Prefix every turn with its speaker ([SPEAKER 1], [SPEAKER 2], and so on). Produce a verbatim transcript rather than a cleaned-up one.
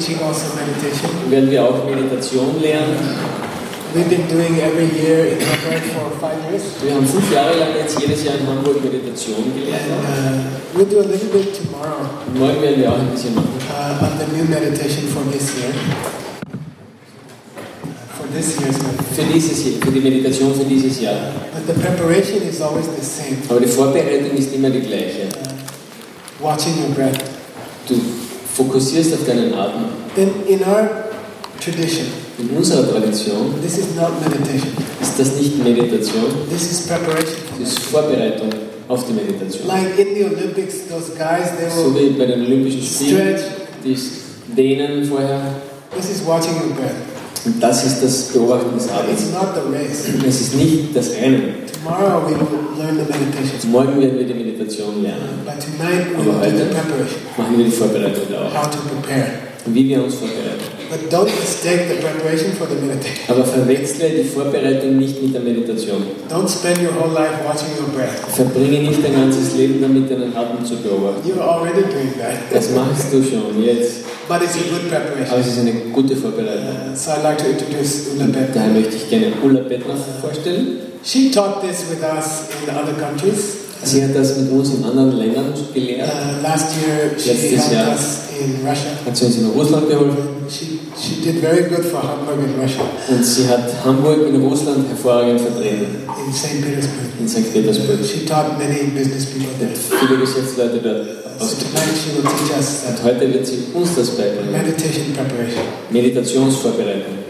[SPEAKER 1] teaching also meditation.
[SPEAKER 2] Werden wir auch Meditation lernen.
[SPEAKER 1] We've been doing every year in Hamburg for five years.
[SPEAKER 2] Wir haben fünf Jahre lang jetzt jedes Jahr in Hamburg Meditation gelernt.
[SPEAKER 1] And uh, we'll do a little bit tomorrow.
[SPEAKER 2] Und morgen werden wir auch ein bisschen machen.
[SPEAKER 1] Uh, on the new meditation for this year. For this year's meditation.
[SPEAKER 2] Für, dieses, für die Meditation für dieses Jahr.
[SPEAKER 1] But the preparation is always the same.
[SPEAKER 2] Aber die Vorbereitung ist immer die gleiche.
[SPEAKER 1] Uh, watching your breath.
[SPEAKER 2] Du fokussierst auf deinen Atem.
[SPEAKER 1] In, in our tradition,
[SPEAKER 2] in unserer Tradition
[SPEAKER 1] this is not meditation.
[SPEAKER 2] Ist das nicht Meditation?
[SPEAKER 1] This is preparation.
[SPEAKER 2] Das ist Vorbereitung auf die Meditation.
[SPEAKER 1] Like in the Olympics, those guys, they
[SPEAKER 2] So
[SPEAKER 1] will
[SPEAKER 2] wie bei den Olympischen Spielen, die dehnen vorher.
[SPEAKER 1] This is watching your breath.
[SPEAKER 2] Und das ist das Beobachten des Atems.
[SPEAKER 1] It's not the race.
[SPEAKER 2] Es ist nicht das Rennen.
[SPEAKER 1] Tomorrow we will learn the meditation.
[SPEAKER 2] Morgen werden wir die Meditation lernen.
[SPEAKER 1] But tonight we
[SPEAKER 2] Aber
[SPEAKER 1] will do
[SPEAKER 2] heute
[SPEAKER 1] the preparation.
[SPEAKER 2] machen wir die Vorbereitung auch.
[SPEAKER 1] How to prepare.
[SPEAKER 2] Und wie wir uns vorbereiten.
[SPEAKER 1] But don't mistake the preparation for the meditation.
[SPEAKER 2] Aber verwechsle die Vorbereitung nicht mit der Meditation.
[SPEAKER 1] Don't spend your whole life watching your breath.
[SPEAKER 2] Verbringe nicht dein ganzes Leben damit, deinen Atem zu beobachten.
[SPEAKER 1] You're already doing that.
[SPEAKER 2] Das machst du schon jetzt.
[SPEAKER 1] But it's a good preparation.
[SPEAKER 2] Aber es ist eine gute Vorbereitung.
[SPEAKER 1] Uh, so I'd like to introduce Ulla Bettner.
[SPEAKER 2] Daher möchte ich gerne Ulla Bettner vorstellen.
[SPEAKER 1] She taught this with us in other countries.
[SPEAKER 2] Sie hat das mit uns in anderen Ländern gelehrt.
[SPEAKER 1] Uh, last year she
[SPEAKER 2] Letztes
[SPEAKER 1] helped
[SPEAKER 2] Jahr
[SPEAKER 1] us in Russia.
[SPEAKER 2] hat sie uns in Russland geholfen.
[SPEAKER 1] She, she did very good for Hamburg in Russia.
[SPEAKER 2] Und sie hat Hamburg in Russland hervorragend vertreten.
[SPEAKER 1] In Saint Petersburg.
[SPEAKER 2] In Sankt Petersburg.
[SPEAKER 1] She taught many business people there.
[SPEAKER 2] Viele Geschäftsleute dort
[SPEAKER 1] So
[SPEAKER 2] ausgebildet.
[SPEAKER 1] tonight she will teach us
[SPEAKER 2] Und
[SPEAKER 1] uh,
[SPEAKER 2] heute wird sie uns das beibringen.
[SPEAKER 1] meditation preparation.
[SPEAKER 2] Meditationsvorbereitung.